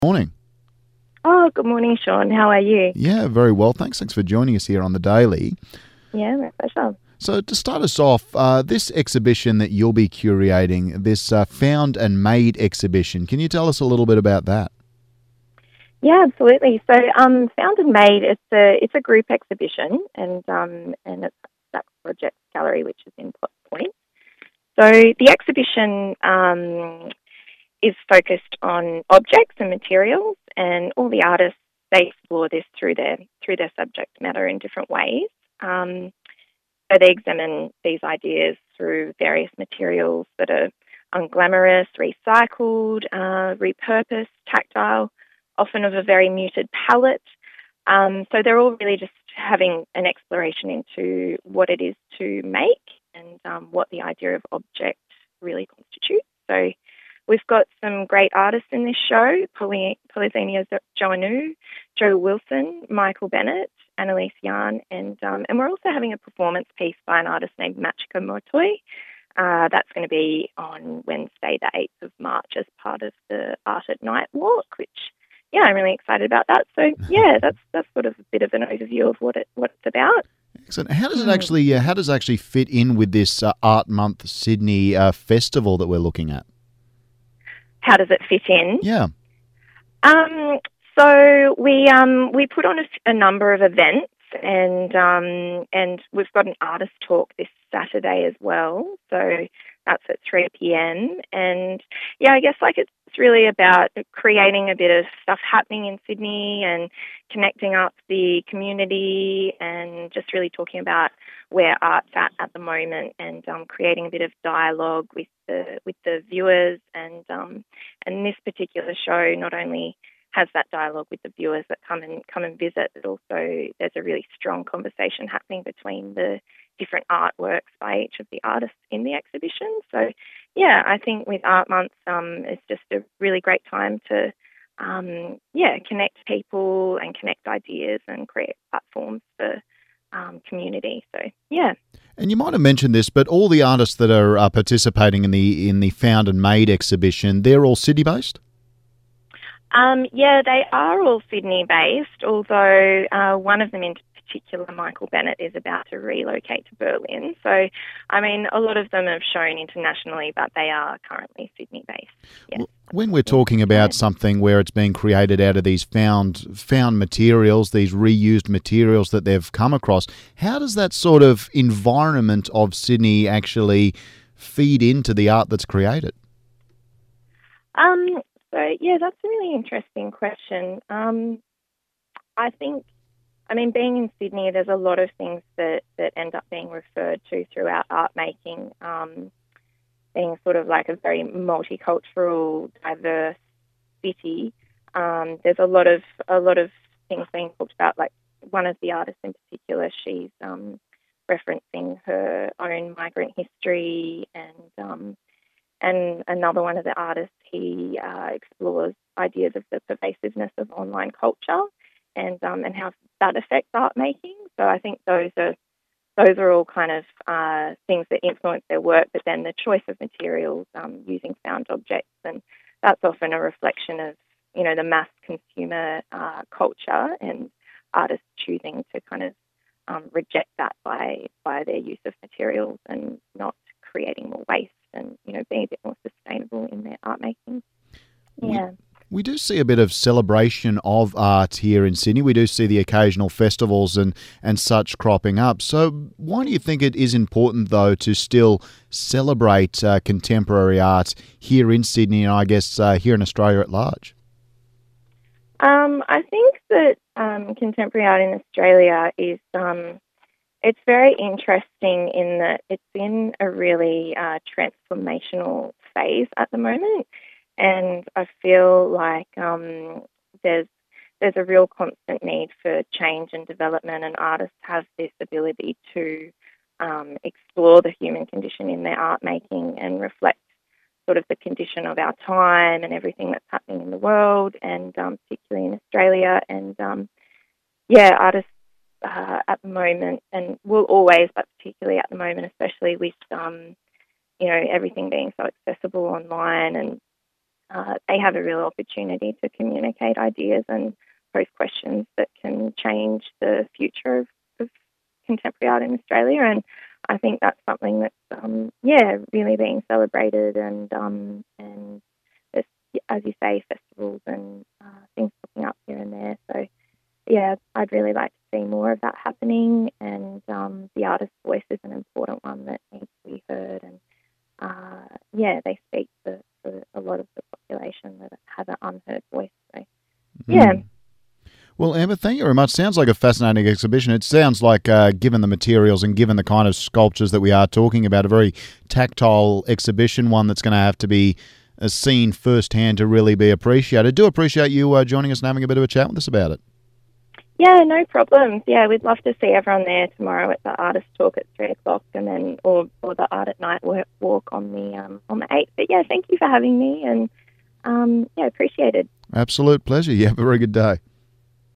Morning. Oh, good morning, Sean. How are you? Yeah, very well. Thanks for joining us here on the Daily. Yeah, my pleasure. So, to start us off, this exhibition that you'll be curating, this Found and Made exhibition, can you tell us a little bit about that? Yeah, absolutely. So, Found and Made, it's a group exhibition, and it's that project gallery, which is in Plot Point. So, the exhibition is focused on objects and materials, and all the artists they explore this through their subject matter in different ways. Um, So they examine these ideas through various materials that are unglamorous, recycled, repurposed, tactile, often of a very muted palette. So they're all really just having an exploration into what it is to make and what the idea of object really constitutes. So we've got some great artists in this show: Polyxenia Joannou, Joe Wilson, Michael Bennett, Annalise Yarn, and we're also having a performance piece by an artist named Machika Motoy. That's going to be on Wednesday, the 8th of March, as part of the Art at Night walk, which, yeah, I'm really excited about that. So, yeah, that's sort of a bit of an overview of what it's about. Excellent. How does it actually fit in with this Art Month Sydney festival that we're looking at? How does it fit in? Yeah. Um, so we put on a number of events, and we've got an artist talk this Saturday as well. So that's at 3 p.m. And yeah, I guess like it's really about creating a bit of stuff happening in Sydney and connecting up the community, and just really talking about where art's at the moment, and creating a bit of dialogue with the viewers, and this particular show not only has that dialogue with the viewers that come and visit, but also there's a really strong conversation happening between the different artworks by each of the artists in the exhibition. So, yeah, I think with Art Month, it's just a really great time to, connect people and connect ideas and create platforms for community. So, yeah. And you might have mentioned this, but all the artists that are participating in the Found and Made exhibition, they're all Sydney based. Yeah, they are all Sydney based, although one of them in particular, Michael Bennett, is about to relocate to Berlin. So, I mean, a lot of them have shown internationally, but they are currently Sydney based. Yes. When we're talking about something where it's being created out of these found materials, these reused materials that they've come across, how does that sort of environment of Sydney actually feed into the art that's created? So yeah, that's a really interesting question. I think, I mean, being in Sydney, there's a lot of things that end up being referred to throughout art making, being sort of like a very multicultural, diverse city. There's a lot of things being talked about. Like one of the artists in particular, she's referencing her own migrant history, and another one of the artists, he explores ideas of the pervasiveness of online culture, and how that affects art making. So I think those are all kind of things that influence their work. But then the choice of materials, using found objects, and that's often a reflection of, the mass consumer culture, and artists choosing to kind of reject that by their use of materials, and not creating more waste, and being a bit more sustainable in their art making. We Yeah. we do see a bit of celebration of art here in Sydney. We do see the occasional festivals and such cropping up. So why do you think it is important, though, to still celebrate contemporary art here in Sydney, and I guess here in Australia at large? I think that contemporary art in Australia is it's very interesting in that it's in a really transformational phase at the moment, and I feel like there's there's a real constant need for change and development, and artists have this ability to explore the human condition in their art making and reflect sort of the condition of our time and everything that's happening in the world, and particularly in Australia. And yeah, artists at the moment, and will always, but particularly at the moment, especially with everything being so accessible online, and they have a real opportunity to communicate ideas and pose questions that can change the future of contemporary art in Australia. And I think that's something that's, really being celebrated, and there's, as you say, festivals and things popping up here and there. So, yeah, I'd really like to see more of that happening, and the artist's voice is an important one that needs to be heard. And they speak for a lot of the population that have an unheard voice. So, yeah. Well, Amber, thank you very much. Sounds like a fascinating exhibition. It sounds like, given the materials and given the kind of sculptures that we are talking about, a very tactile exhibition, one that's going to have to be seen firsthand to really be appreciated. Do appreciate you joining us and having a bit of a chat with us about it. Yeah, no problems. Yeah, we'd love to see everyone there tomorrow at the artist talk at 3:00, and then or the art at night walk on the 8th. But yeah, thank you for having me, and appreciated. Absolute pleasure. You have a very good day.